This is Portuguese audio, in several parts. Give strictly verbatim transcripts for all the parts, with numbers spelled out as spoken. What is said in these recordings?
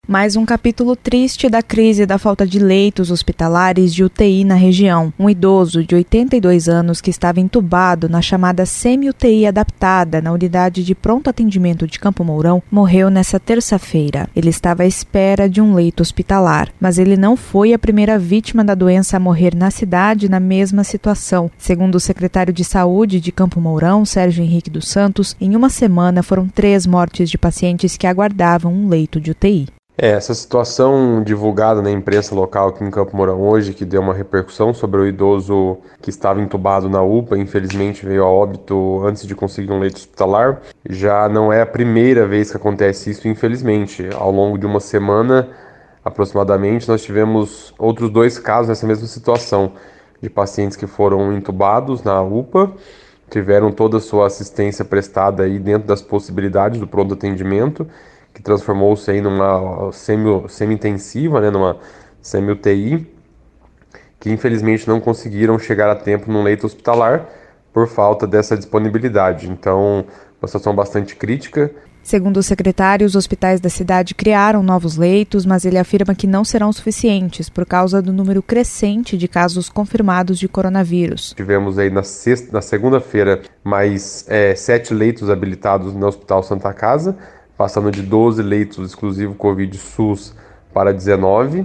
Mais um capítulo triste da crise da falta de leitos hospitalares de U T I na região. Um idoso de oitenta e dois anos que estava entubado na chamada semi-U T I adaptada na unidade de pronto atendimento de Campo Mourão morreu nesta terça-feira. Ele estava à espera de um leito hospitalar, mas ele não foi a primeira vítima da doença a morrer na cidade na mesma situação. Segundo o secretário de Saúde de Campo Mourão, Sérgio Henrique dos Santos, em uma semana foram três mortes de pacientes que aguardavam um leito de U T I. É, essa situação divulgada na imprensa local aqui em Campo Mourão hoje, que deu uma repercussão sobre o idoso que estava entubado na U P A, infelizmente veio a óbito antes de conseguir um leito hospitalar, já não é a primeira vez que acontece isso, infelizmente. Ao longo de uma semana, aproximadamente, nós tivemos outros dois casos nessa mesma situação, de pacientes que foram entubados na U P A, tiveram toda a sua assistência prestada aí dentro das possibilidades do pronto atendimento, que transformou-se aí numa semi, semi-intensiva, né, numa semi-U T I, que infelizmente não conseguiram chegar a tempo num leito hospitalar por falta dessa disponibilidade. Então, uma situação bastante crítica. Segundo o secretário, os hospitais da cidade criaram novos leitos, mas ele afirma que não serão suficientes por causa do número crescente de casos confirmados de coronavírus. Tivemos aí na, sexta, na segunda-feira mais é, sete leitos habilitados no Hospital Santa Casa, passando de doze leitos exclusivo Covid SUS para dezenove,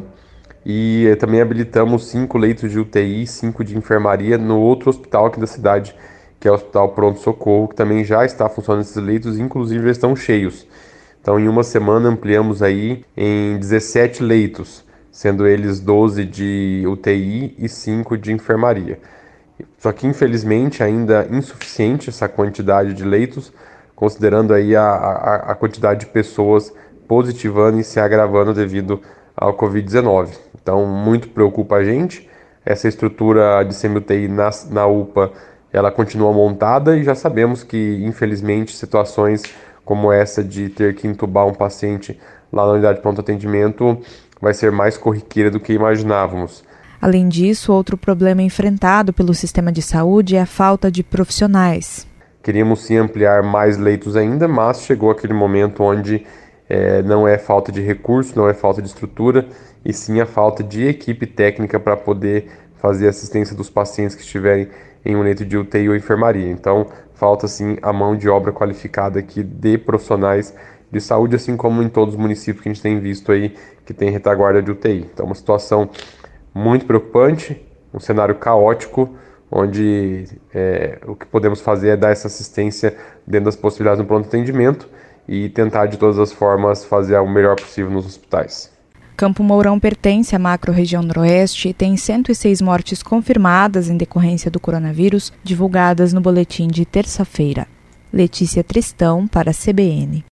e também habilitamos cinco leitos de U T I, cinco de enfermaria no outro hospital aqui da cidade, que é o Hospital Pronto Socorro, que também já está funcionando esses leitos, inclusive já estão cheios. Então, em uma semana ampliamos aí em dezessete leitos, sendo eles doze de U T I e cinco de enfermaria. Só que, infelizmente, ainda insuficiente essa quantidade de leitos, considerando aí a, a, a quantidade de pessoas positivando e se agravando devido ao covid dezenove. Então, muito preocupa a gente. Essa estrutura de semi-U T I na, na U P A, ela continua montada e já sabemos que, infelizmente, situações como essa de ter que entubar um paciente lá na unidade de pronto atendimento vai ser mais corriqueira do que imaginávamos. Além disso, outro problema enfrentado pelo sistema de saúde é a falta de profissionais. Queríamos sim ampliar mais leitos ainda, mas chegou aquele momento onde é, não é falta de recurso, não é falta de estrutura, e sim a falta de equipe técnica para poder fazer assistência dos pacientes que estiverem em um leito de U T I ou enfermaria. Então, falta sim a mão de obra qualificada aqui de profissionais de saúde, assim como em todos os municípios que a gente tem visto aí que tem retaguarda de U T I. Então, uma situação muito preocupante, um cenário caótico, onde é, o que podemos fazer é dar essa assistência dentro das possibilidades do pronto atendimento e tentar de todas as formas fazer o melhor possível nos hospitais. Campo Mourão pertence à macro-região noroeste e tem cento e seis mortes confirmadas em decorrência do coronavírus, divulgadas no boletim de terça-feira. Letícia Tristão, para a C B N.